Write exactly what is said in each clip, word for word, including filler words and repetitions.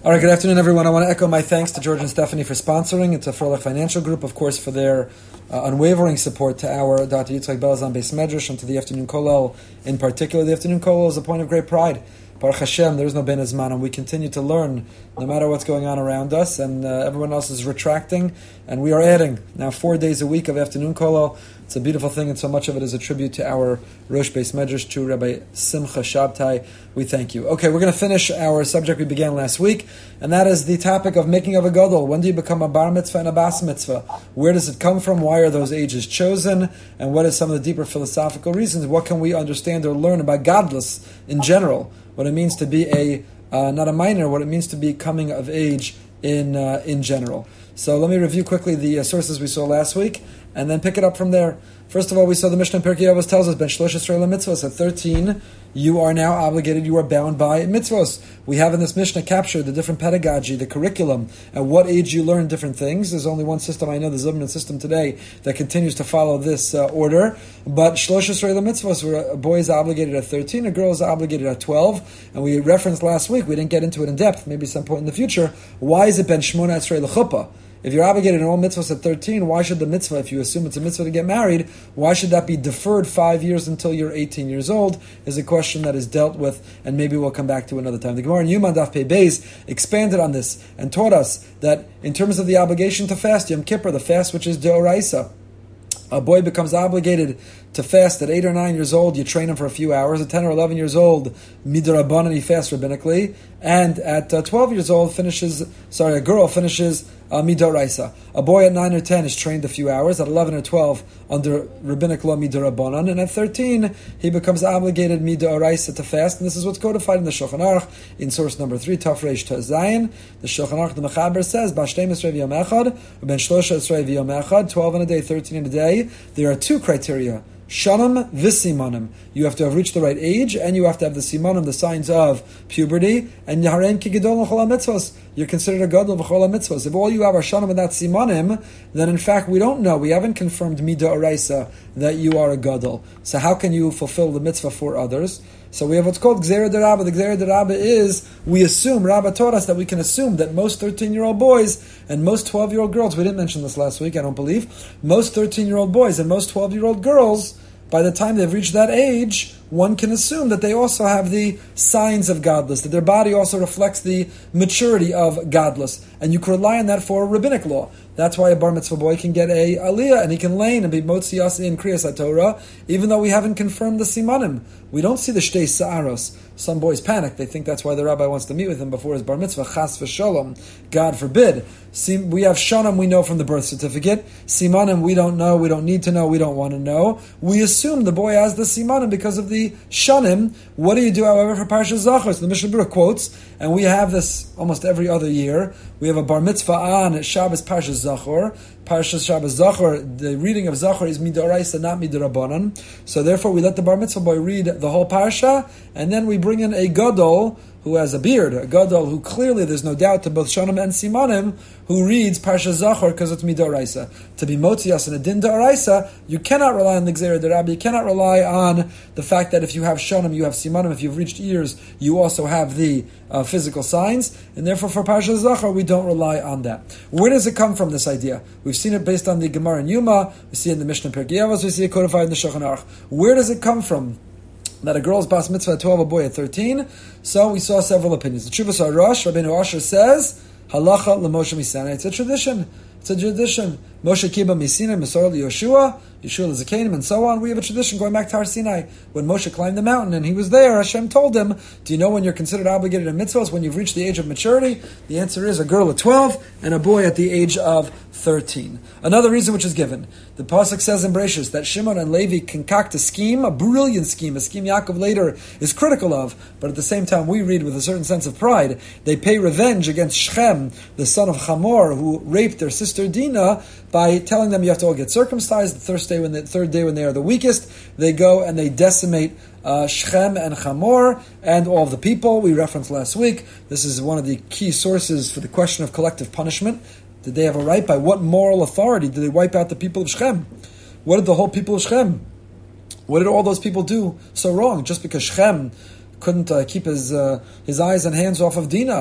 All right, good afternoon, everyone. I want to echo my thanks to George and Stephanie for sponsoring, and to Froelich Financial Group, of course, for their uh, unwavering support to our Doctor Yitzchak Belzan Beis Medrash and to the afternoon kollel. In particular, the afternoon kollel is a point of great pride. Baruch Hashem, there is no ben azman, and we continue to learn no matter what's going on around us, and uh, everyone else is retracting, and we are adding now four days a week of afternoon kollel. It's a beautiful thing, and so much of it is a tribute to our Rosh Beis Medrash, to Rabbi Simcha Shabtai. We thank you. Okay, we're going to finish our subject we began last week, and that is the topic of making of a gadol. When do you become a bar mitzvah and a bas mitzvah? Where does it come from? Why are those ages chosen? And what are some of the deeper philosophical reasons? What can we understand or learn about godless in general? What it means to be a, uh, not a minor, what it means to be coming of age in uh, in general. So let me review quickly the uh, sources we saw last week, and then pick it up from there. First of all, we saw the Mishnah in Pirkei Avos tells us, Ben Shlosh Esrei Mitzvos, at thirteen, you are now obligated, you are bound by mitzvos. We have in this Mishnah captured the different pedagogy, the curriculum, at what age you learn different things. There's only one system, I know, the Zubman system today, that continues to follow this uh, order. But Shlosh Esrei Mitzvos, where a boy is obligated at thirteen, a girl is obligated at twelve. And we referenced last week, we didn't get into it in depth, maybe some point in the future. Why is it Ben Shmona Esrei L'chuppah? If you're obligated in all mitzvahs at thirteen, why should the mitzvah, if you assume it's a mitzvah to get married, why should that be deferred five years until you're eighteen years old, is a question that is dealt with, and maybe we'll come back to another time. The Gemara in Yuma Daf Pei Beis expanded on this and taught us that in terms of the obligation to fast, Yom Kippur, the fast which is Deoraisa, a boy becomes obligated to fast at eight or nine years old. You train him for a few hours. At ten or eleven years old, midrabanan, he fasts rabbinically, and at uh, twelve years old, finishes. Sorry, a girl finishes uh, midoraisa. A boy at nine or ten is trained a few hours. At eleven or twelve, under rabbinic law, midrabanan, and at thirteen, he becomes obligated midoraisa to fast. And this is what's codified in the Shulchan Aruch in source number three, Taf Reish Tez Zayin. The Shulchan Aruch, the Mechaber says, B'Shteim Esrei V'Yom Echad, Ben Shlosha Esrei V'Yom Echad, twelve in a day, thirteen in a day. There are two criteria. Shanam v'simanim. You have to have reached the right age, and you have to have the simanim, the signs of puberty, and yaharein ki gedol v'chol mitzvos. You're considered a gadol v'chol mitzvos. If all you have are shanam and that simanim, then in fact we don't know. We haven't confirmed mida oraisa that you are a gadol. So how can you fulfill the mitzvah for others? So we have what's called Gzeira D'Rabba. The Gzeira D'Rabba is, we assume, Rabba taught us that we can assume that most thirteen-year-old boys and most twelve-year-old girls, we didn't mention this last week, I don't believe, most thirteen-year-old boys and most twelve-year-old girls, by the time they've reached that age, one can assume that they also have the signs of godless, that their body also reflects the maturity of godless. And you can rely on that for rabbinic law. That's why a bar mitzvah boy can get a aliyah, and he can lane and be motzi yasi in kriyas HaTorah, even though we haven't confirmed the simanim. We don't see the shtei sa'aros. Some boys panic. They think that's why the rabbi wants to meet with him before his bar mitzvah. Chas v'sholom. God forbid. We have shanam, we know from the birth certificate. Simanim, we don't know, we don't need to know, we don't want to know. We assume the boy has the simanim because of the shanim. What do you do, however, for Parshas Zachor? So the Mishnah Berurah quotes, and we have this almost every other year. We have a bar mitzvah on Shabbos Parshas Zachor. Parshas Shabbos Zachor, the reading of Zachor is midoraisa, not midorabanan. So therefore we let the bar mitzvah boy read the whole parsha, and then we bring in a gadol who has a beard, a gadol who clearly there's no doubt to both shanim and simanim, who reads Parshas Zachor because it's midoraisa. To be motzias and a din d'oraisa, you cannot rely on the Gzeira D'Rabba, you cannot rely on the fact that if you have shanim, you have simanim, if you've reached ears, you also have the uh, physical signs, and therefore for Parshas Zachor, we don't rely on that. Where does it come from, this idea? We've seen it based on the Gemara in Yuma, we see it in the Mishnah Pirkei Avos, we see it codified in the Shulchan Aruch. Where does it come from that a girl's bas mitzvah at twelve, a boy at thirteen? So we saw several opinions. The Chuvas HaRosh, Rabbeinu Asher says, halacha l'Moshe Misana. It's a tradition. It's a tradition. Moshe Kiba Misina, Masor Yoshua, Yeshua Zakanim, and so on. We have a tradition going back to Har Sinai. When Moshe climbed the mountain and he was there, Hashem told him, do you know when you're considered obligated in mitzvahs, when you've reached the age of maturity? The answer is a girl at twelve and a boy at the age of thirteen. Another reason which is given, the Pasuk says in Bereshis that Shimon and Levi concoct a scheme, a brilliant scheme, a scheme Yaakov later is critical of, but at the same time we read with a certain sense of pride, they pay revenge against Shechem, the son of Hamor, who raped their sister Dinah, by telling them you have to all get circumcised. The third day when the third day when they are the weakest, they go and they decimate uh, Shechem and Hamor and all of the people. We referenced last week. This is one of the key sources for the question of collective punishment. Did they have a right? By what moral authority did they wipe out the people of Shechem? What did the whole people of Shechem? What did all those people do so wrong? Just because Shechem couldn't uh, keep his uh, his eyes and hands off of Dinah,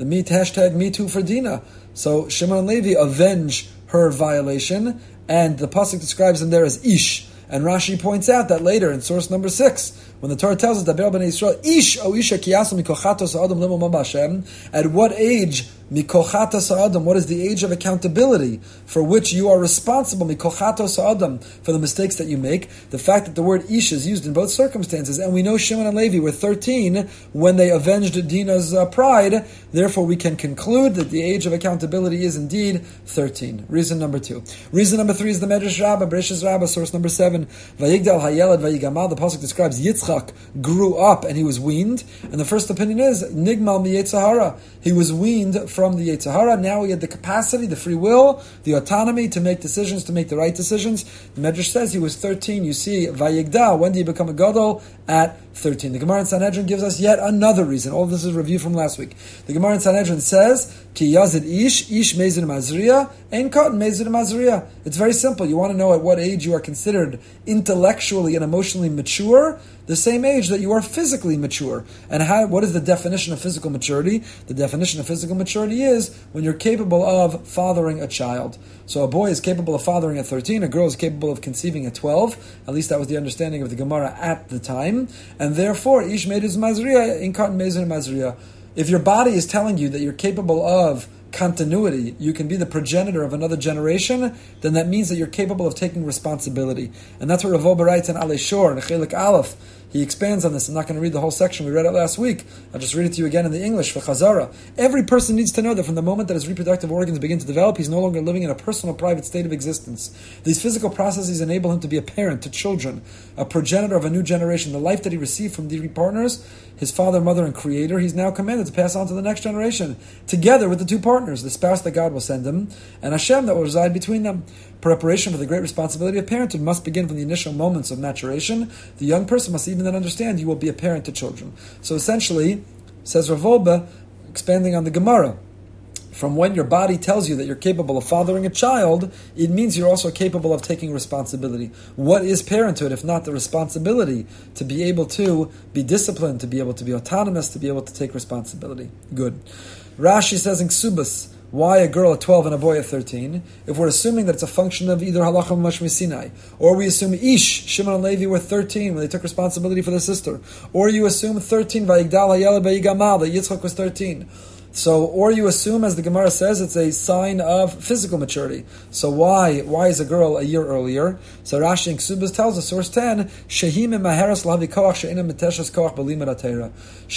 the me hashtag Me Too for Dina. So Shimon and Levi avenge her violation, and the pasuk describes them there as Ish. And Rashi points out that later in source number six, when the Torah tells us that Bnei Yisrael, Ish o Isha kiyasu mikochatos ha'adam limum Hashem, at what age mikochatos ha'adam, what is the age of accountability for which you are responsible, mikochatos ha'adam, for the mistakes that you make? The fact that the word Ish is used in both circumstances, and we know Shimon and Levi were thirteen when they avenged Dinah's uh, pride, therefore we can conclude that the age of accountability is indeed thirteen. Reason number two. Reason number three is the Medrash Rabbah, Bereshis Rabbah, source number seven. Vayigdal hayelad vayigamal, the pasuk describes Yitzchak grew up and he was weaned, and the first opinion is Nigmal mi Yetzer Hara. He was weaned from the Yetzer Hara. Now he had the capacity, the free will, the autonomy to make decisions, to make the right decisions. The Medrash says he was thirteen. You see, Vayigdal, when do you become a gadol? At thirteen. The Gemara in Sanhedrin gives us yet another reason. All this is a review from last week. The Gemara in Sanhedrin says, Ki yazid ish, ish mezid mazriya, ein cotton mezid mazriya. It's very simple. You want to know at what age you are considered intellectually and emotionally mature? The same age that you are physically mature. And how? What is the definition of physical maturity? The definition of physical maturity is when you're capable of fathering a child. So a boy is capable of fathering at thirteen, a girl is capable of conceiving at twelve. At least that was the understanding of the Gemara at the time. And therefore, ish mezid mazriya, ein cotton mezid mazriya. If your body is telling you that you're capable of continuity, you can be the progenitor of another generation, then that means that you're capable of taking responsibility. And that's what Rav Wolbe writes in Alei Shor, in Chelik Aleph. He expands on this. I'm not going to read the whole section. We read it last week. I'll just read it to you again in the English for Chazara. Every person needs to know that from the moment that his reproductive organs begin to develop, he's no longer living in a personal, private state of existence. These physical processes enable him to be a parent to children, a progenitor of a new generation. The life that he received from the partners, his father, mother, and creator, he's now commanded to pass on to the next generation, together with the two partners, the spouse that God will send him, and Hashem that will reside between them. Preparation for the great responsibility of parenthood must begin from the initial moments of maturation. The young person must even then understand you will be a parent to children. So essentially, says Rav Wolbe, expanding on the Gemara, from when your body tells you that you're capable of fathering a child, it means you're also capable of taking responsibility. What is parenthood if not the responsibility to be able to be disciplined, to be able to be autonomous, to be able to take responsibility? Good. Rashi says in Ksubas, why a girl at twelve and a boy at thirteen? If we're assuming that it's a function of either halacha mashmi Sinai, or we assume Ish, Shimon and Levi were thirteen when they took responsibility for their sister, or you assume thirteen, Vayigdal hayelad vayigamal, that Yitzchak was thirteen. So, or you assume, as the Gemara says, it's a sign of physical maturity. So why why is a girl a year earlier? So Rashi in Ksubas tells us, source ten, Shehim maheres lahavi koach she'ina miteshes koach b'limud haTorah.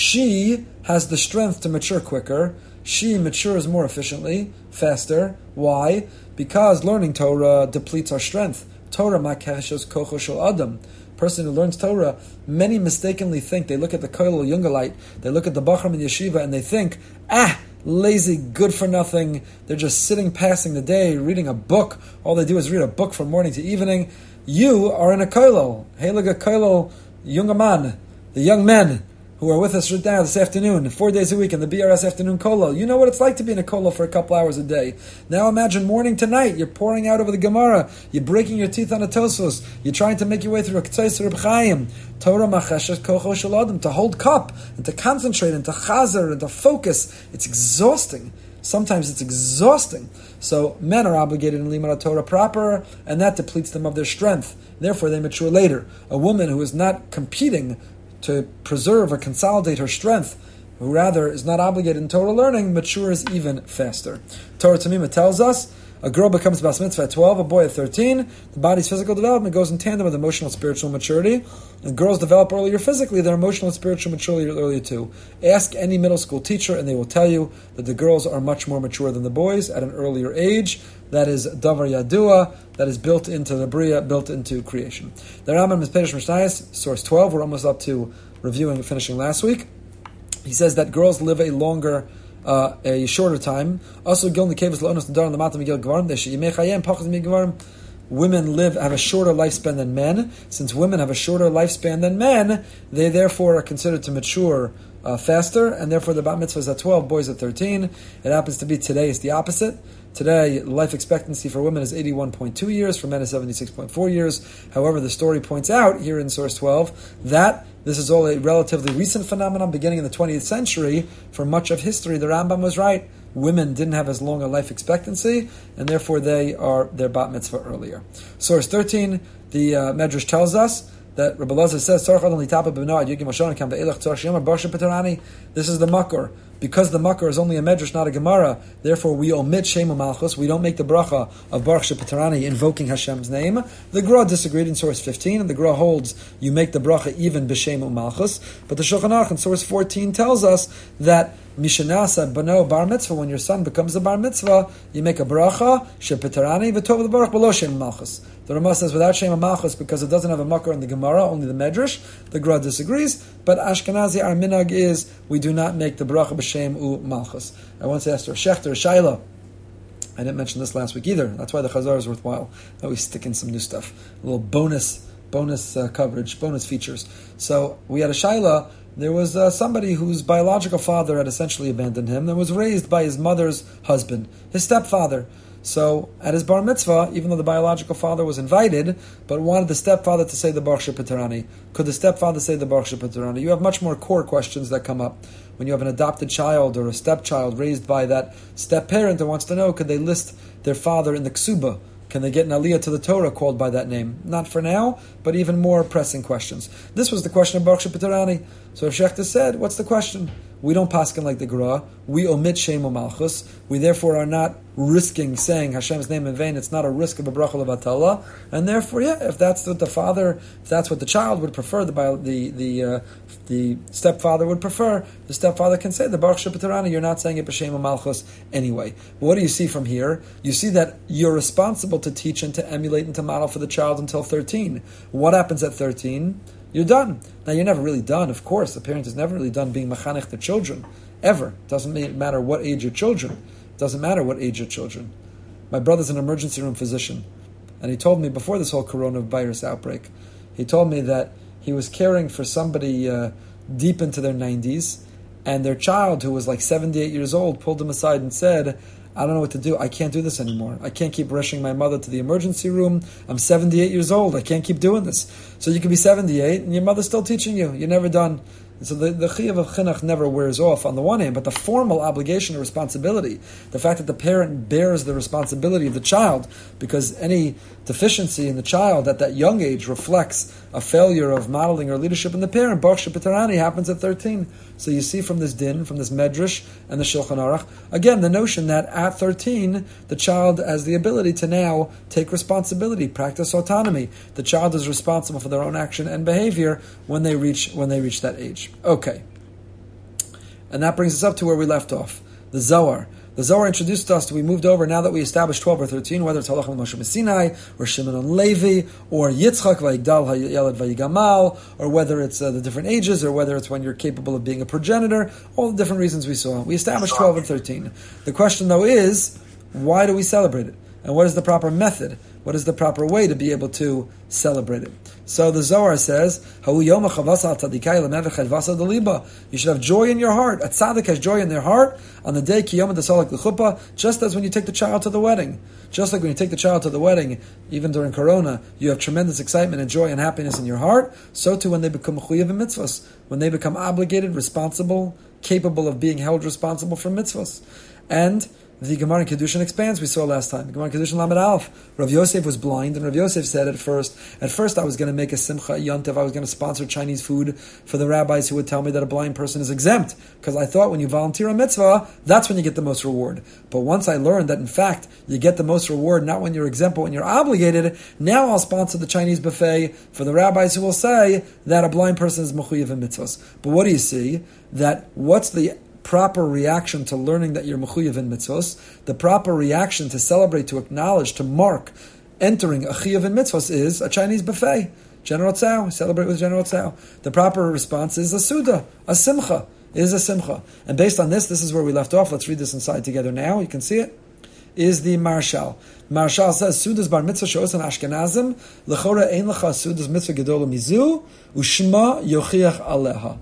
She has the strength to mature quicker. She matures more efficiently, faster. Why? Because learning Torah depletes our strength. Torah makeshes kocho shel adam. Person who learns Torah, many mistakenly think, they look at the Kollel Jungelite, they look at the Bachram in Yeshiva, and they think, ah, lazy, good for nothing. They're just sitting, passing the day, reading a book. All they do is read a book from morning to evening. You are in a Kollel, Heilige Kollel Jungerman, the young men who are with us right now this afternoon, four days a week in the B R S Afternoon Kollel. You know what it's like to be in a Kollel for a couple hours a day. Now imagine morning to night, you're pouring out over the Gemara, you're breaking your teeth on a Tosfos, you're trying to make your way through a K'tzais Reb Chaim, Torah macheshes kocho shel adam, to hold cup, and to concentrate, and to chazer, and to focus. It's exhausting. Sometimes it's exhausting. So men are obligated in Limud Torah proper, and that depletes them of their strength. Therefore they mature later. A woman who is not competing to preserve or consolidate her strength, who rather is not obligated in Torah learning, matures even faster. Torah Tamima tells us, a girl becomes Bas Mitzvah at twelve, a boy at thirteen. The body's physical development goes in tandem with emotional spiritual maturity. And girls develop earlier physically, their emotional and spiritual maturity earlier too. Ask any middle school teacher and they will tell you that the girls are much more mature than the boys at an earlier age. That is Davar Yadua, that is built into the Bria, built into creation. The Rambam is Perush Mishnayos, source twelve, we're almost up to reviewing and finishing last week. He says that girls live a longer, uh, a shorter time. Also, Gil Nikevus Lo'onos Nadar on the Matam Migil Gvarim, they Yimei Chayim Pachas Migvarim. Women live have a shorter lifespan than men. Since women have a shorter lifespan than men, they therefore are considered to mature uh, faster, and therefore the bat mitzvah is at twelve, boys at thirteen. It happens to be today, it's the opposite. Today, life expectancy for women is eighty-one point two years, for men is seventy-six point four years. However, the story points out here in source twelve that this is all a relatively recent phenomenon beginning in the twentieth century. For much of history, the Rambam was right. Women didn't have as long a life expectancy, and therefore they are their bat mitzvah earlier. Source thirteen, the uh, Medrash tells us that Rabbi Elazar says, this is the makor. Because the makor is only a medrash, not a gemara, therefore we omit Shem Malchus. We don't make the bracha of Baruch Shepatarani invoking Hashem's name. The Gra disagreed in source fifteen, and the Gra holds you make the bracha even b'Shem Malchus. But the Shulchan Aruch in source fourteen tells us that Mishanasa Bano Bar Mitzvah, when your son becomes a Bar Mitzvah, you make a bracha Shepatarani v'tov the Baruch below Shem Malchus. The Ramah says without Shem Malchus, because it doesn't have a makor in the Gemara, only the Medrash. The Gra disagrees, but Ashkenazi, our minhag is we do not make the bracha b'Shem U Malchus. I once asked her, Shechter, Shaila. I didn't mention this last week either. That's why the Chazar is worthwhile. I always stick in some new stuff, a little bonus, bonus uh, coverage, bonus features. So we had a Shaila. There was uh, somebody whose biological father had essentially abandoned him and was raised by his mother's husband, his stepfather. So, at his bar mitzvah, even though the biological father was invited, but wanted the stepfather to say the Baruch Shepatarani, could the stepfather say the Baruch Shepatarani? You have much more core questions that come up. When you have an adopted child or a stepchild raised by that step-parent that wants to know, could they list their father in the ksuba? Can they get an aliyah to the Torah called by that name? Not for now, but even more pressing questions. This was the question of Baruch Shepatarani. So Shechter said, what's the question? We don't paskin like the Gra. We omit Shem Malchus. We therefore are not risking saying Hashem's name in vain. It's not a risk of a bracha levatala. And therefore, yeah, if that's what the father, if that's what the child would prefer, the the the, uh, the stepfather would prefer, the stepfather can say the Baruch Shepatarani. You're not saying it b'Shem Malchus anyway. But what do you see from here? You see that you're responsible to teach and to emulate and to model for the child until thirteen. What happens at thirteen? You're done. Now, you're never really done, of course. The parent is never really done being machanech to children, ever. It doesn't matter what age your children. It doesn't matter what age your children. My brother's an emergency room physician, and he told me before this whole coronavirus outbreak, he told me that he was caring for somebody uh, deep into their nineties, and their child, who was like seventy-eight years old, pulled him aside and said, I don't know what to do. I can't do this anymore. I can't keep rushing my mother to the emergency room. I'm seventy-eight years old. I can't keep doing this. So you can be seventy-eight and your mother's still teaching you. You're never done. And so the, the chiyuv of chinuch never wears off on the one hand, but the formal obligation or responsibility, the fact that the parent bears the responsibility of the child, because any deficiency in the child at that young age reflects a failure of modeling or leadership in the parent. Baruch Shepatarani happens at thirteen. So you see from this din, from this medrash and the Shulchan Aruch, again, the notion that at thirteen, the child has the ability to now take responsibility, practice autonomy. The child is responsible for their own action and behavior when they reach when they reach that age. Okay. And that brings us up to where we left off. The Zohar. The Zohar introduced us to, we moved over, now that we established twelve or thirteen, whether it's Halach Moshe Sinai, or Shimon and Levi, or Yitzchak, Vayigdal, Yalad, Vayigamal, or whether it's uh, the different ages, or whether it's when you're capable of being a progenitor, all the different reasons we saw. We established twelve and thirteen. The question, though, is, why do we celebrate it? And what is the proper method? What is the proper way to be able to celebrate it? So the Zohar says, you should have joy in your heart. A tzaddik has joy in their heart on the day kiyom desalak l'chuppah, just as when you take the child to the wedding. Just like when you take the child to the wedding, even during Corona, you have tremendous excitement and joy and happiness in your heart. So too when they become chuyav in mitzvahs, when they become obligated, responsible, capable of being held responsible for mitzvahs. And the Gemara in Kedushin expands, we saw last time. The Gemara in Kedushin Lamed Aleph. Rav Yosef was blind, and Rav Yosef said at first, at first I was going to make a simcha yontev, I was going to sponsor Chinese food for the rabbis who would tell me that a blind person is exempt, because I thought when you volunteer a mitzvah, that's when you get the most reward. But once I learned that in fact, you get the most reward not when you're exempt, but when you're obligated, now I'll sponsor the Chinese buffet for the rabbis who will say that a blind person is mechuyev in mitzvahs. But what do you see? That what's the proper reaction to learning that you're mechuyev in mitzvos? The proper reaction to celebrate, to acknowledge, to mark entering a chiyuv in mitzvos is a Chinese buffet. General Tsao, celebrate with General Tsao. The proper response is a suda, a simcha, is a simcha. And based on this, this is where we left off. Let's read this inside together now. You can see it. Is the Marshal. Marshal says, Sudas bar mitzvah she'os an Ashkenazim, l'chora ein lecha sudas mitzvah gedola mizu, u'shma yochiach aleha.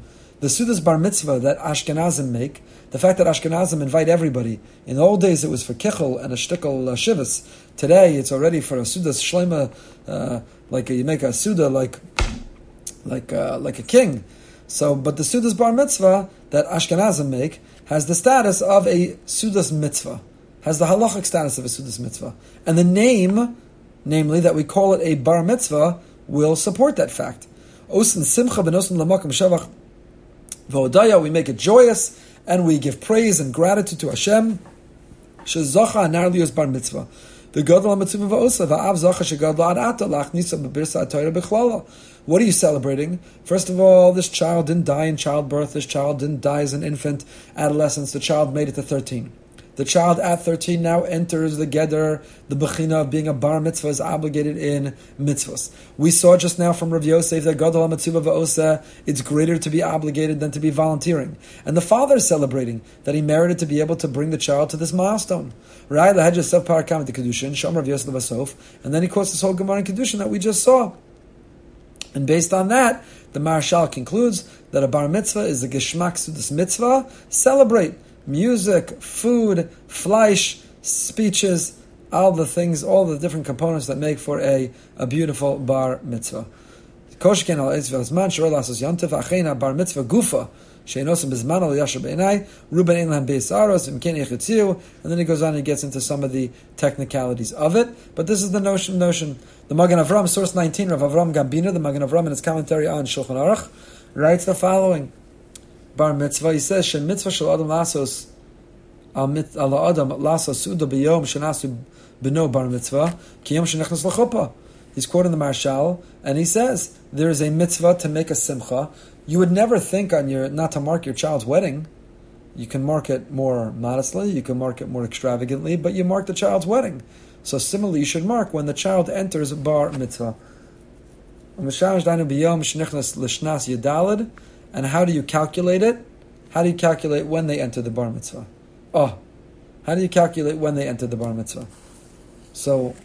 The Sudas Bar Mitzvah that Ashkenazim make, the fact that Ashkenazim invite everybody. In the old days it was for Kichel and a Shtickle uh, Shivas. Today it's already for a Sudas Shlema, uh, like a, you make a Suda like like uh, like a king. So, but the Sudas Bar Mitzvah that Ashkenazim make has the status of a Sudas Mitzvah, has the halachic status of a Sudas Mitzvah. And the name, namely that we call it a Bar Mitzvah, will support that fact. Osin Simcha ben Osin Lamakam Shavach V'odaya, we make it joyous, and we give praise and gratitude to Hashem. Shezacha Narlius Bar Mitzvah. The Gadol HaMitzvah V'osa V'av Zacha Shegadol Ad Ata Lachnisa B'Birsa HaTorah B'Chlala. What are you celebrating? First of all, this child didn't die in childbirth. This child didn't die as an infant, adolescence. The child made it to thirteen. The child at thirteen now enters the Geder, the Bechina of being a Bar Mitzvah, is obligated in mitzvahs. We saw just now from Rav Yosef that Gadol HaMitzvah V'osa, it's greater to be obligated than to be volunteering. And the father is celebrating that he merited to be able to bring the child to this milestone. Right? And then he quotes this whole Gemara in Kedushin that we just saw. And based on that, the Maharshal concludes that a Bar Mitzvah is the Geshmak Sudas Mitzvah. Celebrate music, food, fleish, speeches, all the things, all the different components that make for a, a beautiful Bar Mitzvah. Koshken al Ezvel Zman Shor Lasos Yontif Achena Bar Mitzvah Gufa Sheinosim Bizman al Yasher Beinai Ruben Einlam Beis Aros Imken Yechitziu, and then he goes on and he gets into some of the technicalities of it. But this is the notion. Notion. The Magen Avram, source nineteen, Rav Avram Gambina, the Magen Avram in his commentary on Shulchan Aruch, writes the following: Bar Mitzvah. He says, "Shem Mitzvah Shel Adam Lasos Al Adam Lasos Suda B'Yom Shenasu B'No Bar Mitzvah Ki Yom Shenechnas L'Chuppah." He's quoting the Maharshal, and he says there is a mitzvah to make a simcha. You would never think on your not to mark your child's wedding. You can mark it more modestly, you can mark it more extravagantly, but you mark the child's wedding. So similarly, you should mark when the child enters bar mitzvah. And how do you calculate it? How do you calculate when they enter the bar mitzvah? Oh, how do you calculate when they enter the bar mitzvah? So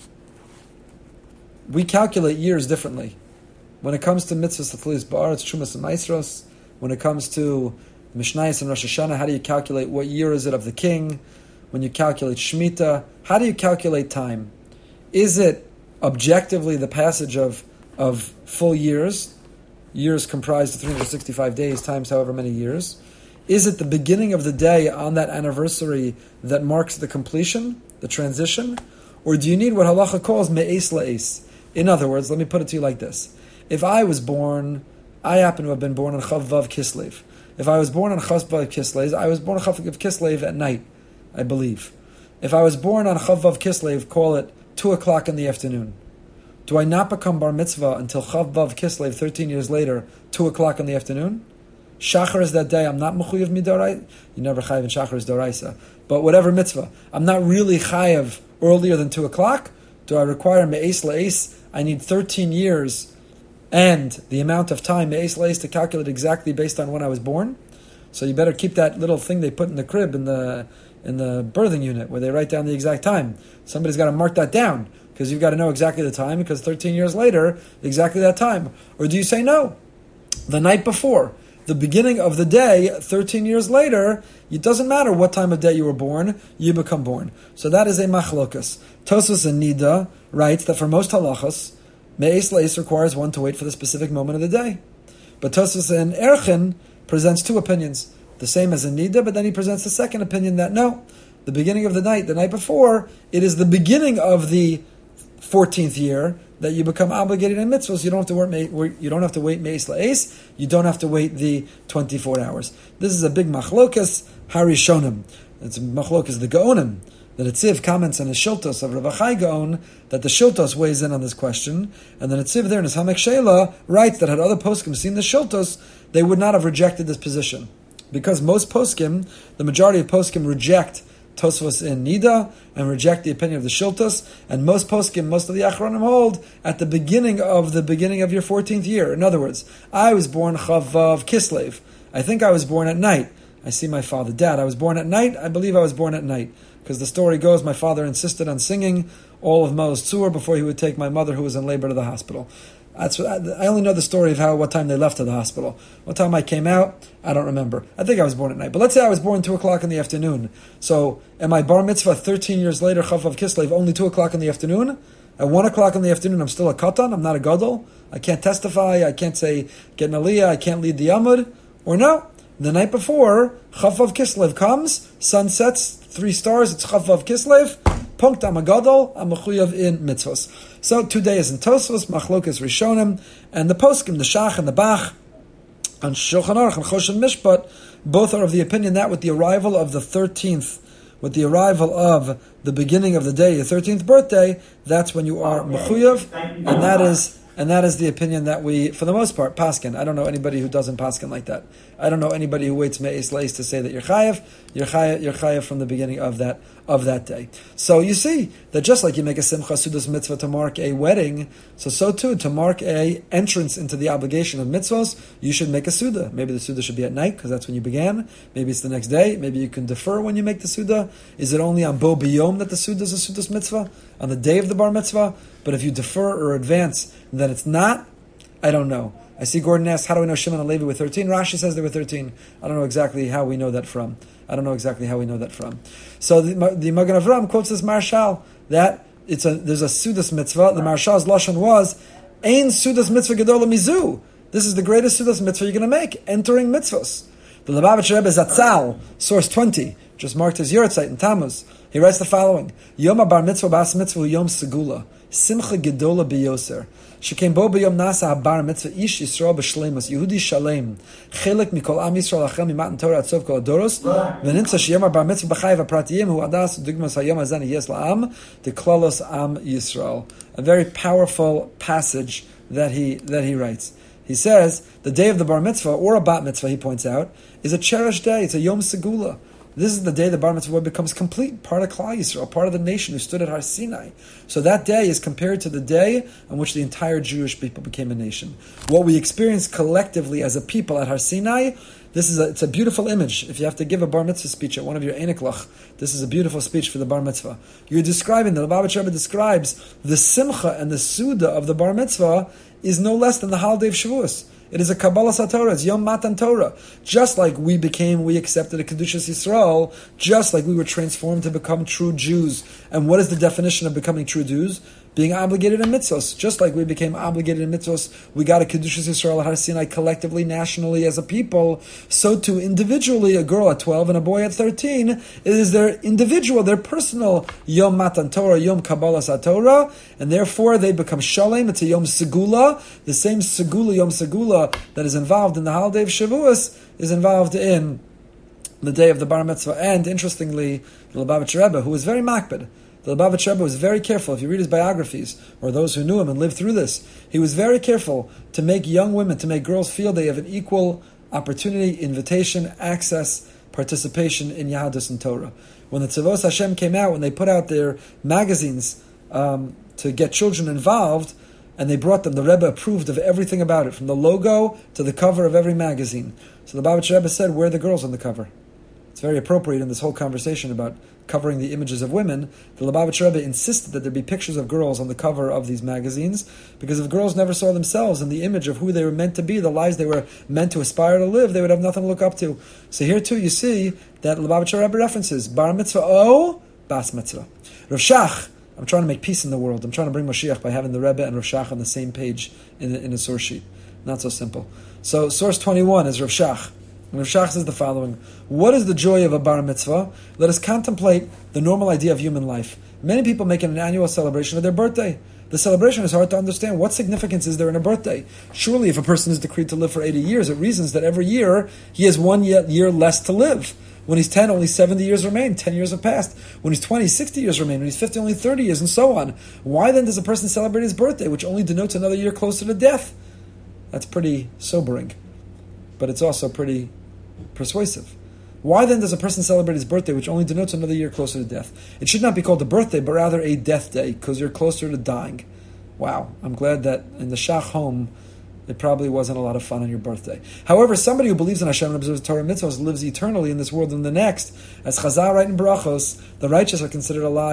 we calculate years differently. When it comes to mitzvahs, Tachlis Ba'aretz, Shumas and Maisros, when it comes to Mishnayos and Rosh Hashanah, how do you calculate what year is it of the king? When you calculate Shemitah, how do you calculate time? Is it objectively the passage of of full years, years comprised of three hundred sixty-five days times however many years? Is it the beginning of the day on that anniversary that marks the completion, the transition? Or do you need what halacha calls me'es la'es? In other words, let me put it to you like this. If I was born, I happen to have been born on Chav Vav Kislev. If I was born on Chav Vav Kislev, I was born on Chav Vav Kislev at night, I believe. If I was born on Chav Vav Kislev, call it two o'clock in the afternoon. Do I not become Bar Mitzvah until Chav Vav Kislev, thirteen years later, two o'clock in the afternoon? Shachar is that day, I'm not Mechuyev Midorai. You never Chayev in Shachar is Doraisa. But whatever mitzvah, I'm not really Chayev earlier than two o'clock. Do I require Me'es La'es? I need thirteen years and the amount of time Me'es La'es to calculate exactly based on when I was born. So you better keep that little thing they put in the crib in the in the birthing unit where they write down the exact time. Somebody's got to mark that down because you've got to know exactly the time because thirteen years later, exactly that time. Or do you say no? The night before, the beginning of the day, thirteen years later, it doesn't matter what time of day you were born, you become born. So that is a machlokas. Tosfos and Nida writes that for most halachas, Me'es La'es requires one to wait for the specific moment of the day. But Tosfos and Erchin presents two opinions, the same as in Nida, but then he presents the second opinion that no, the beginning of the night, the night before, it is the beginning of the fourteenth year that you become obligated in mitzvahs. You don't have to wait. You don't have to wait Me'es La'es. You don't have to wait the twenty-four hours. This is a big machlokas harishonim. It's machlokas the Gaonim. The Netziv comments on the Shiltos of Rav Achai Gaon that the Shiltos weighs in on this question, and the Netziv there in his Hamek Sheila writes that had other poskim seen the Shiltos, they would not have rejected this position, because most poskim, the majority of poskim, reject Tosfos in Nida and reject the opinion of the Shiltos, and most poskim, most of the Achronim hold at the beginning of the beginning of your fourteenth year. In other words, I was born Chav Vav Kislev. I think I was born at night. I see my father, Dad, I was born at night. I believe I was born at night. Because the story goes, my father insisted on singing all of Maoz Tzur before he would take my mother, who was in labor, to the hospital. That's what, I only know the story of how what time they left to the hospital. What time I came out, I don't remember. I think I was born at night. But let's say I was born two o'clock in the afternoon. So am I bar mitzvah thirteen years later, Chaf of Kislev, only two o'clock in the afternoon? At one o'clock in the afternoon, I'm still a katan. I'm not a gadol. I can't testify. I can't say get an aliyah. I can't lead the yamud. Or no, the night before, Chaf of Kislev comes, sun sets, three stars, it's Chaf of Kislev. Punkt, I'm a gadol, I'm a chuyav in mitzvos. So two days in Tosfos, Machlokas Rishonim, and the poskim, the Shach and the Bach, on Shulchan Aruch and Choshen Mishpat, both are of the opinion that with the arrival of the thirteenth, with the arrival of the beginning of the day, your thirteenth birthday, that's when you are mechuyav, and that is and that is the opinion that we, for the most part, paskin. I don't know anybody who doesn't paskin like that. I don't know anybody who waits me'es leis to say that you're chayav, you're chayav, you're chayav from the beginning of that of that day. So you see that just like you make a simcha sudas mitzvah to mark a wedding, so so too to mark a entrance into the obligation of mitzvahs, you should make a suda. Maybe the suda should be at night because that's when you began. Maybe it's the next day. Maybe you can defer when you make the suda. Is it only on bo biyom that the suda is a sudas mitzvah on the day of the bar mitzvah? But if you defer or advance, then it's not. I don't know. I see Gordon asks, how do we know Shimon and Levi were thirteen? Rashi says they were thirteen. I don't know exactly how we know that from. I don't know exactly how we know that from. So the, the Magen Avram quotes this Marshal that it's a there's a Sudas mitzvah. The Marshal's lashon was, Ein Sudas mitzvah gedola mizu. This is the greatest Sudas mitzvah you're going to make, entering mitzvahs. The Lubavitcher Rebbe Zatzal, source twenty, just marked his Yortzeit in Tammuz. He writes the following: Yom bar mitzvah bas mitzvah yom segula simcha gedola biyoser. Shekem bo b'yom nasa bar mitzvah ish Yisrael b'shleimus Yehudi shalem chelik mikol am Yisrael achel mimatan Torah atzov kol adoros v'nimtza sheyom bar mitzvah b'chayev apratiyim hu adas digmas hayom hazani yes la'am deklalos am Yisrael. A very powerful passage that he that he writes. He says the day of the bar mitzvah or a bat mitzvah, he points out, is a cherished day. It's a yom segula. This is the day the bar mitzvah becomes complete, part of Klal Yisrael, part of the nation who stood at Har Sinai. So that day is compared to the day on which the entire Jewish people became a nation. What we experience collectively as a people at Har Sinai, this is a, it's a beautiful image. If you have to give a bar mitzvah speech at one of your Einiklach, this is a beautiful speech for the bar mitzvah. You're describing, the Lubavitcher Rebbe describes the simcha and the suda of the bar mitzvah is no less than the holiday of Shavuos. It is a Kabbalah Satorah. It's Yom Matan Torah. Just like we became, we accepted a Kedushas Yisrael, just like we were transformed to become true Jews. And what is the definition of becoming true Jews? Being obligated in mitzvos. Just like we became obligated in mitzvos, we got a Kedushas Yisrael at Har Sinai collectively, nationally, as a people. So too, individually, a girl at twelve and a boy at thirteen, it is their individual, their personal Yom Matan Torah, Yom Kabbalah Satorah, and therefore they become Shalem. It's a Yom Segula. The same Segula, Yom Segula, that is involved in the holiday of Shavuos is involved in the day of the Bar Mitzvah. And interestingly, the Lubavitcher Rebbe, who was very makbid, the Lubavitcher Rebbe was very careful. If you read his biographies, or those who knew him and lived through this, he was very careful to make young women, to make girls feel they have an equal opportunity, invitation, access, participation in Yahadus and Torah. When the Tzavos Hashem came out, when they put out their magazines um, to get children involved, and they brought them, the Rebbe approved of everything about it, from the logo to the cover of every magazine. So the Lubavitcher Rebbe said, where are the girls on the cover? It's very appropriate in this whole conversation about covering the images of women. The Lubavitcher Rebbe insisted that there be pictures of girls on the cover of these magazines, because if girls never saw themselves in the image of who they were meant to be, the lives they were meant to aspire to live, they would have nothing to look up to. So here too you see that Lubavitcher Rebbe references Bar Mitzvah O, Bas Mitzvah. Rav Shach, I'm trying to make peace in the world. I'm trying to bring Mashiach by having the Rebbe and Rav Shach on the same page in the, in the source sheet. Not so simple. So source twenty-one is Rav Shach. And Rav Shach says the following: what is the joy of a bar mitzvah? Let us contemplate the normal idea of human life. Many people make an annual celebration of their birthday. The celebration is hard to understand. What significance is there in a birthday? Surely if a person is decreed to live for eighty years, it reasons that every year he has one year less to live. When he's ten, only seventy years remain. ten years have passed. When he's twenty, sixty years remain. When he's fifty, only thirty years, and so on. Why then does a person celebrate his birthday, which only denotes another year closer to death? That's pretty sobering. But it's also pretty persuasive. Why then does a person celebrate his birthday, which only denotes another year closer to death? It should not be called a birthday, but rather a death day, because you're closer to dying. Wow, I'm glad that in the Shach home, it probably wasn't a lot of fun on your birthday. However, somebody who believes in Hashem and observes Torah mitzvahs lives eternally in this world and the next. As Chazal write in Barachos, the righteous are considered alive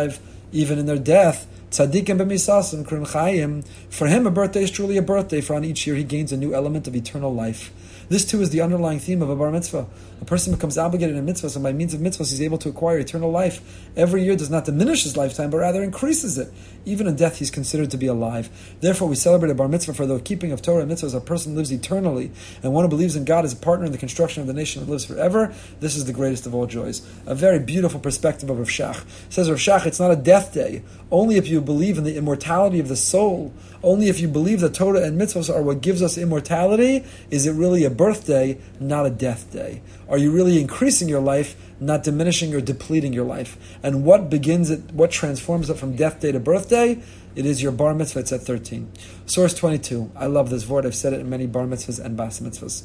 even in their death. Tzadikim b'misasim k'rim chayim. For him, a birthday is truly a birthday, for on each year he gains a new element of eternal life. This too is the underlying theme of a bar mitzvah. A person becomes obligated in mitzvahs, and by means of mitzvahs he's able to acquire eternal life. Every year does not diminish his lifetime, but rather increases it. Even in death he's considered to be alive. Therefore we celebrate a bar mitzvah for the keeping of Torah and mitzvahs. A person lives eternally, and one who believes in God is a partner in the construction of the nation that lives forever. This is the greatest of all joys. A very beautiful perspective of Rav Shach. Says Rav Shach, it's not a death day. Only if you believe in the immortality of the soul, only if you believe that Torah and mitzvahs are what gives us immortality, is it really a birthday, not a death day. Are you really increasing your life, not diminishing or depleting your life? And what begins it, what transforms it from death day to birthday? It is your bar mitzvah. It's at thirteen. Source twenty-two. I love this word. I've said it in many bar mitzvahs and bas mitzvahs.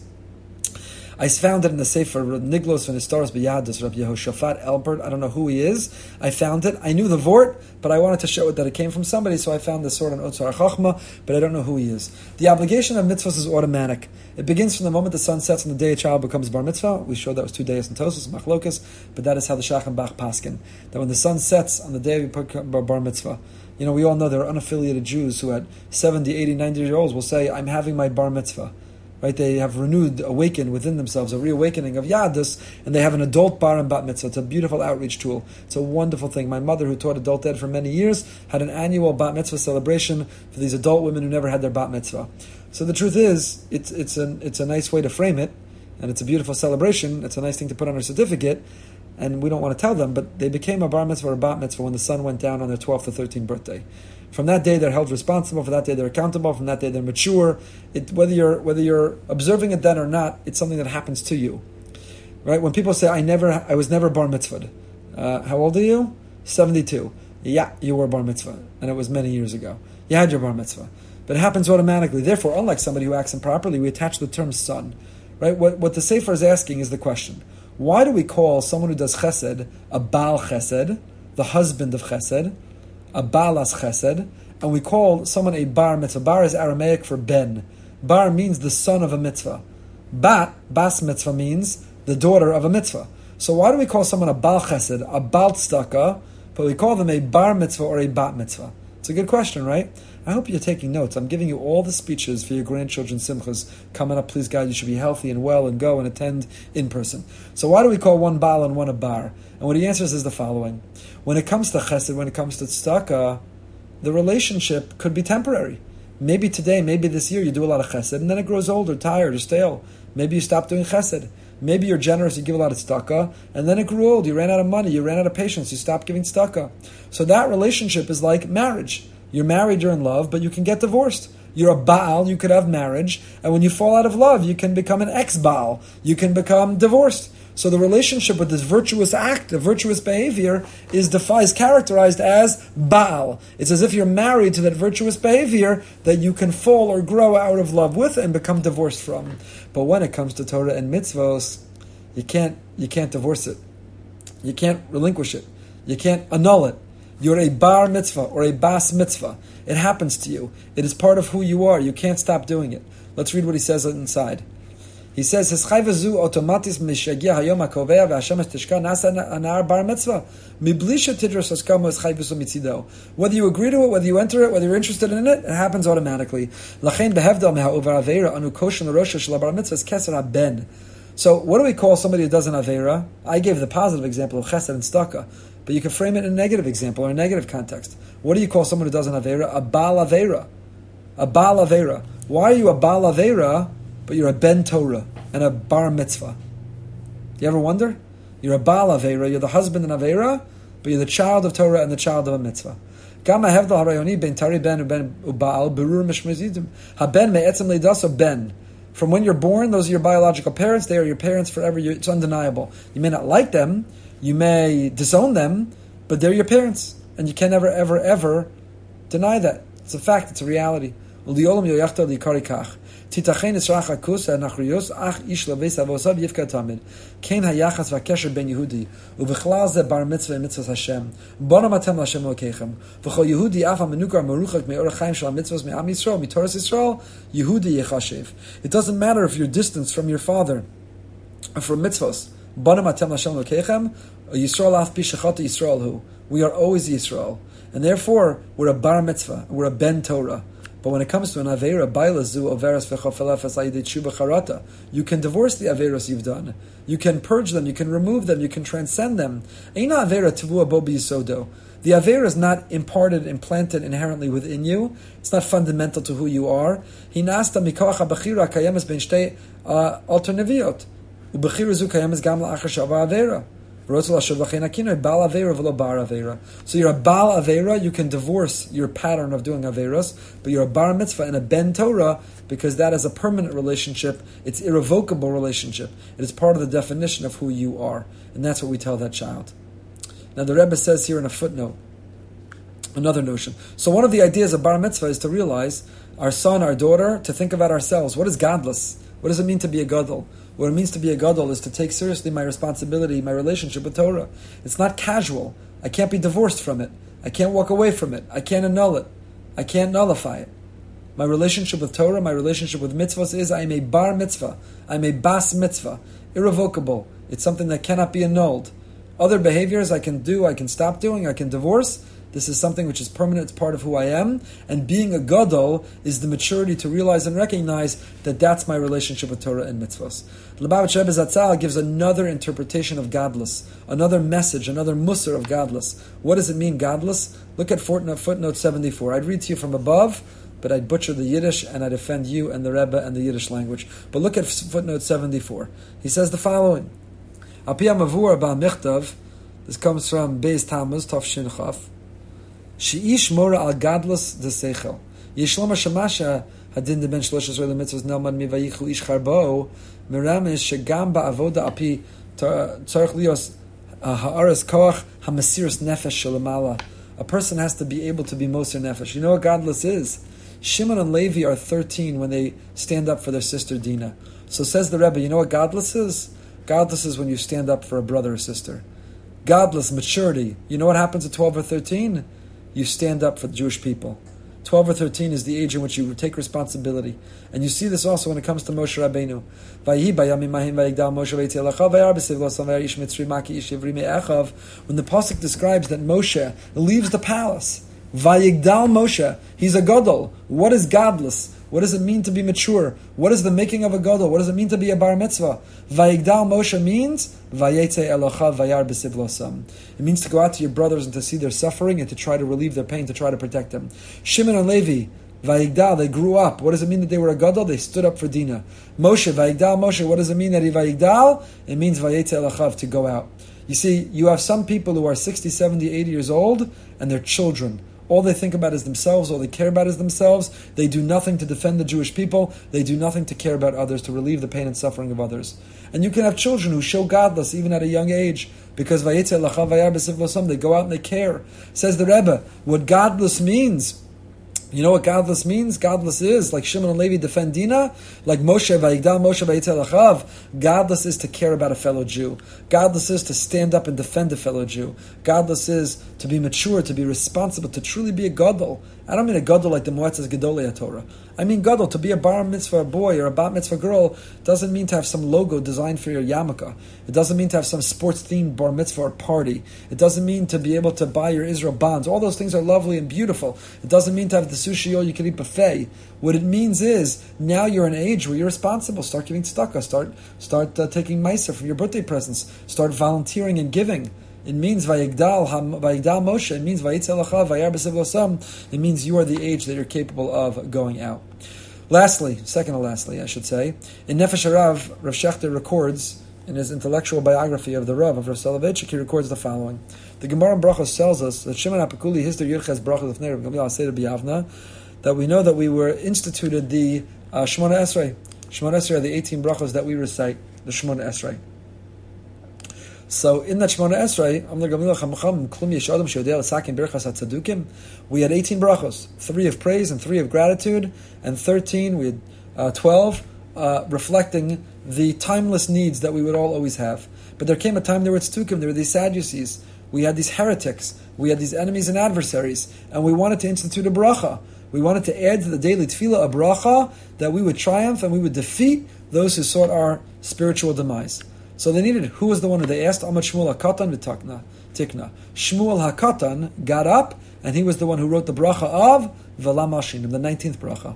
I found it in the Sefer Niglos v'Nistaros b'Yadus, Rabbi Yehoshaphat Elbert. I don't know who he is. I found it. I knew the vort, but I wanted to show it that it came from somebody, so I found this sword on Otzar Chachma, but I don't know who he is. The obligation of mitzvahs is automatic. It begins from the moment the sun sets on the day a child becomes bar mitzvah. We showed that was two days in Tosos, Machlokas, but that is how the Shach and Bach paskin. That when the sun sets on the day we put bar mitzvah, you know, we all know there are unaffiliated Jews who at seventy, eighty, ninety years old will say, I'm having my bar mitzvah. Right, they have renewed, awakened within themselves, a reawakening of Yadus, and they have an adult bar and bat mitzvah. It's a beautiful outreach tool. It's a wonderful thing. My mother, who taught adult ed for many years, had an annual bat mitzvah celebration for these adult women who never had their bat mitzvah. So the truth is, it's it's a, it's a nice way to frame it, and it's a beautiful celebration. It's a nice thing to put on her certificate, and we don't want to tell them, but they became a bar mitzvah or a bat mitzvah when the sun went down on their twelfth or thirteenth birthday. From that day, they're held responsible. From that day, they're accountable. From that day, they're mature. It, whether you're whether you're observing it then or not, it's something that happens to you, right? When people say, "I never, I was never bar mitzvahed," uh, how old are you? seventy-two. Yeah, you were bar mitzvah, and it was many years ago. You had your bar mitzvah, but it happens automatically. Therefore, unlike somebody who acts improperly, we attach the term son, right? What what the Sefer is asking is the question: why do we call someone who does chesed a baal chesed, the husband of chesed? A balas chesed, and we call someone a bar mitzvah. Bar is Aramaic for ben. Bar means the son of a mitzvah. Bat, bas mitzvah, means the daughter of a mitzvah. So why do we call someone a bal chesed, a bal tzedakah, but we call them a bar mitzvah or a bat mitzvah? It's a good question, right? I hope you're taking notes. I'm giving you all the speeches for your grandchildren's simchas coming up. Please God, you should be healthy and well and go and attend in person. So why do we call one bal and one a bar? And what he answers is the following. When it comes to chesed, when it comes to tzedakah, the relationship could be temporary. Maybe today, maybe this year, you do a lot of chesed, and then it grows old or tired or stale. Maybe you stop doing chesed. Maybe you're generous, you give a lot of tzedakah, and then it grew old, you ran out of money, you ran out of patience, you stopped giving tzedakah. So that relationship is like marriage. You're married, you're in love, but you can get divorced. You're a Baal, you could have marriage, and when you fall out of love, you can become an ex-Baal. You can become divorced. So the relationship with this virtuous act, the virtuous behavior, is defi- is characterized as Baal. It's as if you're married to that virtuous behavior that you can fall or grow out of love with and become divorced from. But when it comes to Torah and mitzvos, you can't you can't divorce it. You can't relinquish it. You can't annul it. You're a bar mitzvah or a bas mitzvah. It happens to you. It is part of who you are. You can't stop doing it. Let's read what he says inside. He says, "Hischayvazu automatis mishagia hayom hakovea ve'Hashem tishka nasa anar bar mitzvah miblisha tidros haskamo hischayvazu mitzido." Whether you agree to it, whether you enter it, whether you're interested in it, it happens automatically. Lachein behevdal mehaover aveira anu koshen l'rosha shel bar mitzvah keser haben. So, what do we call somebody who does an aveira? I gave the positive example of chesed and tzedakah, but you can frame it in a negative example or a negative context. What do you call someone who does an aveira? A baal aveira. A baal aveira. Why are you a baal aveira, but you're a ben Torah and a bar mitzvah? You ever wonder? You're a baal aveira, you're the husband in aveira, but you're the child of Torah and the child of a mitzvah. Gama hevdal harayoni ben tari ben uben ubaal berur mishmezidim haben me'etzem leidaso ben. From when you're born, those are your biological parents. They are your parents forever. It's undeniable. You may not like them, you may disown them, but they're your parents, and you can never, ever, ever deny that. It's a fact. It's a reality. Titachen esracha kusa nachrios ach ish leves avosav yifka tamid kein hayachas vakesher ben Yehudi ubechlal ze bar mitzvah mitzvahs Hashem bonam atem Hashem lokechem v'chol Yehudi afa menukar meruchak me'or chaim shel mitzvahs me'am Yisrael mitoras Yisrael Yehudi yechashev. It doesn't matter if you're distanced from your father from mitzvahs. Banim atem l'Hashem Elokeichem, Yisrael af pi shechata Yisrael hu. We are always Yisrael. And therefore, we're a bar mitzvah, we're a ben Torah. But when it comes to an Aveira, Bailazu, Overas V'chafelefes Ayidei Tshuva Charata, you can divorce the Aveiros you've done. You can purge them, you can remove them, you can transcend them. Eina Aveira Tavua Bo B'Yisodo. The Aveira is not imparted, implanted inherently within you. It's not fundamental to who you are. Hinasta Mikoach HaBechira Kayemes Ben Shtei Alternaviot. U'Bechira Zu Kayemes Gam La'achar Shava Aveira. So you're a Baal Aveira, you can divorce your pattern of doing Aveiros, but you're a Bar Mitzvah and a Ben Torah because that is a permanent relationship, it's irrevocable relationship. It is part of the definition of who you are. And that's what we tell that child. Now the Rebbe says here in a footnote, another notion. So one of the ideas of Bar Mitzvah is to realize our son, our daughter, to think about ourselves. What is godless? What does it mean to be a gadol? What it means to be a gadol is to take seriously my responsibility, my relationship with Torah. It's not casual. I can't be divorced from it. I can't walk away from it. I can't annul it. I can't nullify it. My relationship with Torah, my relationship with mitzvahs is I am a bar mitzvah. I'm a bas mitzvah. Irrevocable. It's something that cannot be annulled. Other behaviors I can do, I can stop doing, I can divorce. This is something which is permanent, it's part of who I am. And being a gadol is the maturity to realize and recognize that that's my relationship with Torah and mitzvahs. Lubavitch Rebbe Zatzal gives another interpretation of godless, another message, another musar of godless. What does it mean, godless? Look at footnote, footnote seventy-four. I'd read to you from above, but I'd butcher the Yiddish and I'd offend you and the Rebbe and the Yiddish language. But look at footnote seventy-four. He says the following. Apia Mavur Ba Michtav, this comes from Beis Tammuz, Tov Shin Chaf. She'ish mora al gadlus de seichel. Yishloma shamasha hadin de ben shlosh Yisrael mitzvahs nelmad mivayichu ish charbo miramis shegam ba'avoda api tzarich lios ha'aras koach hamasiris nefesh shalamala. A person has to be able to be moser nefesh. You know what godless is? Shimon and Levi are thirteen when they stand up for their sister Dinah. So says the Rebbe, you know what godless is? Godless is when you stand up for a brother or sister. Godless, maturity. You know what happens at twelve or thirteen? You stand up for the Jewish people. twelve or thirteen is the age in which you take responsibility. And you see this also when it comes to Moshe Rabbeinu. When the Pasuk describes that Moshe leaves the palace, Vayigdal Moshe, he's a gadol. What is godless? What does it mean to be mature? What is the making of a gadol? What does it mean to be a bar mitzvah? Vayigdal Moshe means Vayetze Elocha Vayar B'Sivlosam. It means to go out to your brothers and to see their suffering and to try to relieve their pain, to try to protect them. Shimon and Levi, Vayigdal, they grew up. What does it mean that they were a gadol? They stood up for Dinah. Moshe, Vayigdal Moshe, what does it mean that he Vayigdal? It means Vayetze Elochav, to go out. You see, you have some people who are sixty, seventy, eighty years old and they're children. All they think about is themselves, all they care about is themselves. They do nothing to defend the Jewish people. They do nothing to care about others, to relieve the pain and suffering of others. And you can have children who show godless even at a young age, because Vayetze Elochav Vayar B'Sivlosam, they go out and they care. Says the Rebbe, what godless means, you know what godless means? Godless is, like Shimon and Levi defend Dinah, like Moshe, Vayigdal Moshe Vayetze Elochav, godless is to care about a fellow Jew. Godless is to stand up and defend a fellow Jew. Godless is to be mature, to be responsible, to truly be a gadol. I don't mean a gadol like the Moetzes Gedolei Torah. I mean gadol, to be a bar mitzvah boy or a bat mitzvah girl doesn't mean to have some logo designed for your yarmulke. It doesn't mean to have some sports-themed bar mitzvah or party. It doesn't mean to be able to buy your Israel bonds. All those things are lovely and beautiful. It doesn't mean to have the sushi all you can eat buffet. What it means is, now you're an age where you're responsible. Start giving tzedakah. Start, start uh, taking meiser from your birthday presents. Start volunteering and giving. It means Vayigdal, Vayigdal Moshe. It means Vayetze Elochav Vayar B'Sivlosam. It means you are the age that you're capable of going out. Lastly, second to lastly, I should say, in Nefesh Harav, Rav Shechter records in his intellectual biography of the Rav of Rav Soloveitchik, he records the following: the Gemara in Brachos tells us that Shimon HaPekuli Hister Yirches Brachos of Rav Gamliel Aseder B'Yavna, that we know that we were instituted the uh, Shemona Esrei. Shemona Esrei are the eighteen brachos that we recite, the Shemona Esrei. So in that Shemona Esrei, we had eighteen brachos, three of praise and three of gratitude, and thirteen, we had uh, twelve, uh, reflecting the timeless needs that we would all always have. But there came a time there were tzdukim, there were these Sadducees, we had these heretics, we had these enemies and adversaries, and we wanted to institute a bracha. We wanted to add to the daily tefillah a bracha that we would triumph and we would defeat those who sought our spiritual demise. So they needed, who was the one who they asked? Amad Shmuel HaKatan v'takna, tikna. Shmuel HaKatan got up, and he was the one who wrote the bracha of V'la Mashinim, the nineteenth bracha.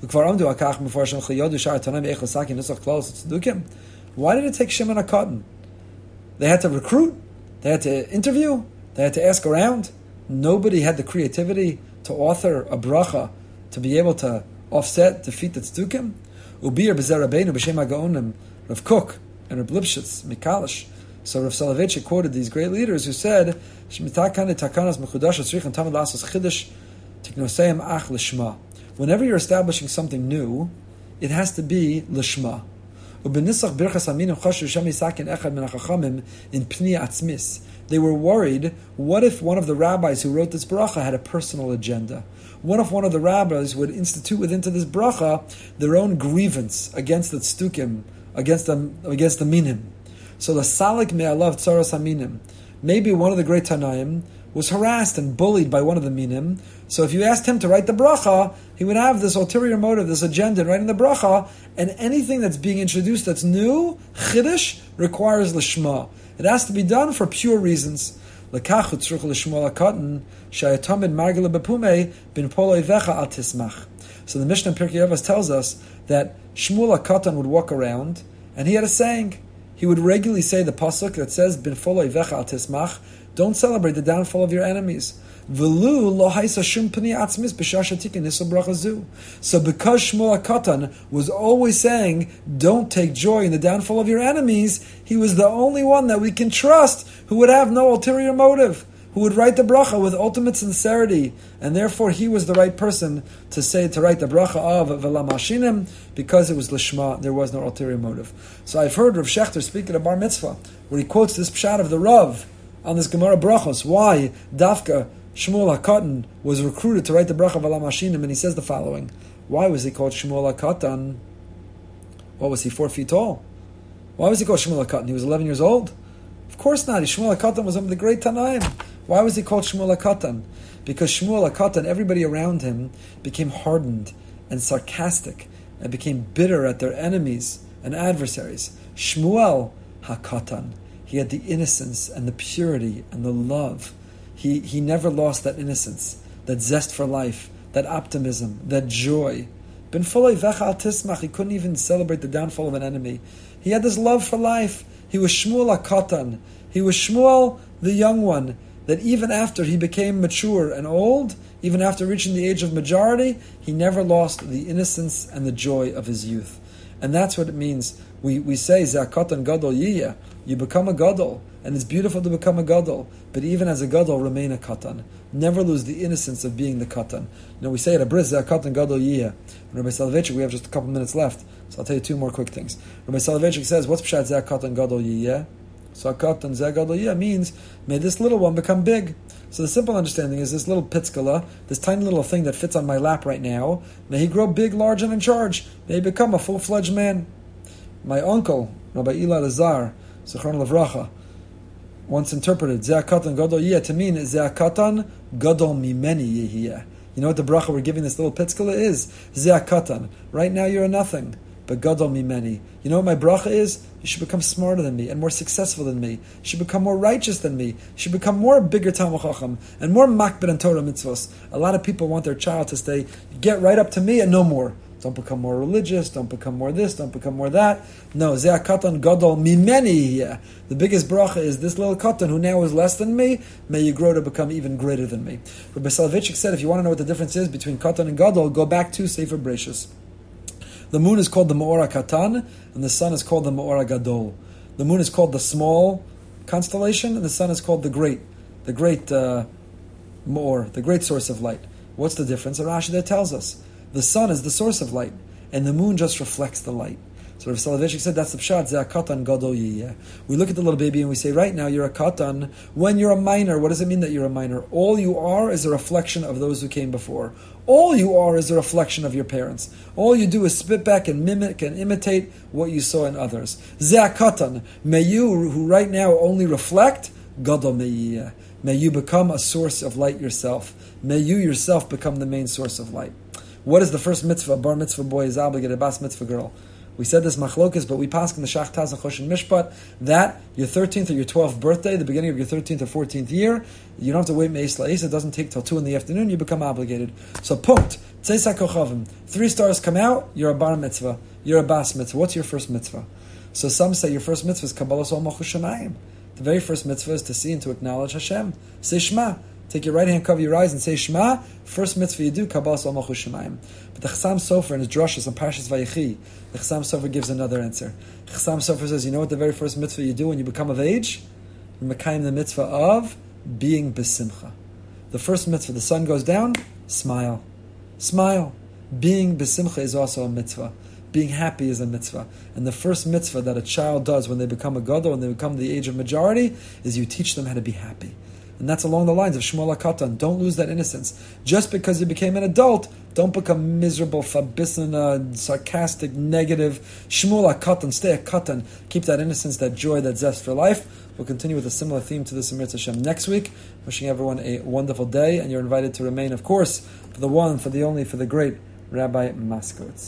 Why did it take Shimon HaKatan? They had to recruit, they had to interview, they had to ask around. Nobody had the creativity to author a bracha to be able to offset, defeat the tzdukim. Ubir b'zer Rabbeinu b'shem ha'gaonim, Rav Kook and Rav Lipshitz, Mikalish. So Rav Soloveitchik quoted these great leaders who said, whenever you're establishing something new, it has to be lishma. They were worried, what if one of the rabbis who wrote this bracha had a personal agenda? What if one of the rabbis would institute within this bracha their own grievance against the tzdukim, against the, against the minim? So the salik me'alav tzaras haminim. Maybe one of the great Tanaim was harassed and bullied by one of the minim. So if you asked him to write the bracha, he would have this ulterior motive, this agenda in writing the bracha, and anything that's being introduced that's new, chiddush, requires lishma. It has to be done for pure reasons. So the Mishnah in Pirkei Avos tells us that Shmuel HaKatan would walk around, and he had a saying. He would regularly say the pasuk that says, "Bin polo ivecha al tismach." Don't celebrate the downfall of your enemies. So because Shmuel HaKatan was always saying, don't take joy in the downfall of your enemies, he was the only one that we can trust who would have no ulterior motive, who would write the bracha with ultimate sincerity, and therefore he was the right person to say, to write the bracha of V'la Mashinim, because it was lishma, there was no ulterior motive. So I've heard Rav Shechter speak at a bar mitzvah, where he quotes this pshat of the Rav on this Gemara brachos, why Dafka Shmuel HaKatan was recruited to write the bracha of V'la Mashinim, and he says the following: why was he called Shmuel HaKatan? What was he, four feet tall? Why was he called Shmuel HaKatan? He was eleven years old? Of course not. Shmuel HaKatan was one of the great Tanaim. Why was he called Shmuel HaKatan? Because Shmuel HaKatan, everybody around him became hardened and sarcastic and became bitter at their enemies and adversaries. Shmuel HaKatan, he had the innocence and the purity and the love. He he never lost that innocence, that zest for life, that optimism, that joy. Ben Folei Vecha Al Tismach, he couldn't even celebrate the downfall of an enemy. He had this love for life. He was Shmuel HaKatan. He was Shmuel, the young one, that even after he became mature and old, even after reaching the age of majority, he never lost the innocence and the joy of his youth. And that's what it means. We we say, Ze'akatan Gadol Yiyah. You become a Gadol, and it's beautiful to become a Gadol. But even as a Gadol, remain a Katan. Never lose the innocence of being the Katan. You know, we say at a bris, Ze'akatan Gadol Yiyah. Rabbi Soloveitchik, we have just a couple minutes left, so I'll tell you two more quick things. Rabbi Soloveitchik says, what's Pshat Ze'akatan Gadol Yiyah? So Akatan Ze'gadol Yiyah means, may this little one become big. So the simple understanding is this little pitzkala, this tiny little thing that fits on my lap right now, may he grow big, large, and in charge. May he become a full-fledged man. My uncle, Rabbi Eli Lazar, Zichron Lavracha, once interpreted Ze'akatan Gadol Yiyah to mean Ze'akatan Gadol Mimeni Yehiyah. You know what the bracha we're giving this little pitzkala is? Ze'akatan. Right now you're a nothing, but Gadol Mimeni. You know what my bracha is? You should become smarter than me and more successful than me. You should become more righteous than me. You should become more bigger Talmud Chacham and more makbid and Torah mitzvos. A lot of people want their child to stay, get right up to me and no more. Don't become more religious, don't become more this, don't become more that. No, Ze'akatan Gadol Mimeni. The biggest bracha is this little katan who now is less than me, may you grow to become even greater than me. Rabbi Soloveitchik said, if you want to know what the difference is between katan and Gadol, go back to Sefer Bereshis. The moon is called the Me'or HaKatan, and the sun is called the Me'or HaGadol. The moon is called the small constellation, and the sun is called the great, the great uh, Me'or, the great source of light. What's the difference? A Rashi there tells us. The sun is the source of light, and the moon just reflects the light. So Rav Soloveitchik said that's the pshat, Ze'akatan Gadol Yiyah. We look at the little baby and we say, right now you're a katan. When you're a minor, what does it mean that you're a minor? All you are is a reflection of those who came before. All you are is a reflection of your parents. All you do is spit back and mimic and imitate what you saw in others. Ze'akatan, may you, who right now only reflect, Gadol Yiyah. May you become a source of light yourself. May you yourself become the main source of light. What is the first mitzvah? A bar mitzvah boy is obligated, a bas mitzvah girl. We said this machlokes, but we pass in the Shach Taz and Choshen Mishpat that your thirteenth or your twelfth birthday, the beginning of your thirteenth or fourteenth year, you don't have to wait me'es la'es. It doesn't take till two in the afternoon. You become obligated. So punkt. Tzeis HaKochavim. Three stars come out. You're a bar mitzvah. You're a bas mitzvah. What's your first mitzvah? So some say your first mitzvah is Kabbalas Ol Malchus Shamayim. The very first mitzvah is to see and to acknowledge Hashem. Say Shema. Take your right hand, cover your eyes, and say Shema. First mitzvah you do, Kabbalas Ol Malchus Shamayim. But the Chassam Sofer in his drashas on Parshas Vayechi, the Chassam Sofer gives another answer. The Chassam Sofer says, you know what the very first mitzvah you do when you become of age? You mekayim the mitzvah of being besimcha. The first mitzvah, the sun goes down, smile. Smile. Being besimcha is also a mitzvah. Being happy is a mitzvah. And the first mitzvah that a child does when they become a gadol, when they become the age of majority, is you teach them how to be happy. And that's along the lines of Shmuel HaKatan. Don't lose that innocence. Just because you became an adult, don't become miserable, fabisana, sarcastic, negative. Shmuel HaKatan, stay a katan. Keep that innocence, that joy, that zest for life. We'll continue with a similar theme to this Emir Hashem next week. Wishing everyone a wonderful day, and you're invited to remain, of course, for the one, for the only, for the great Rabbi Maskowitz.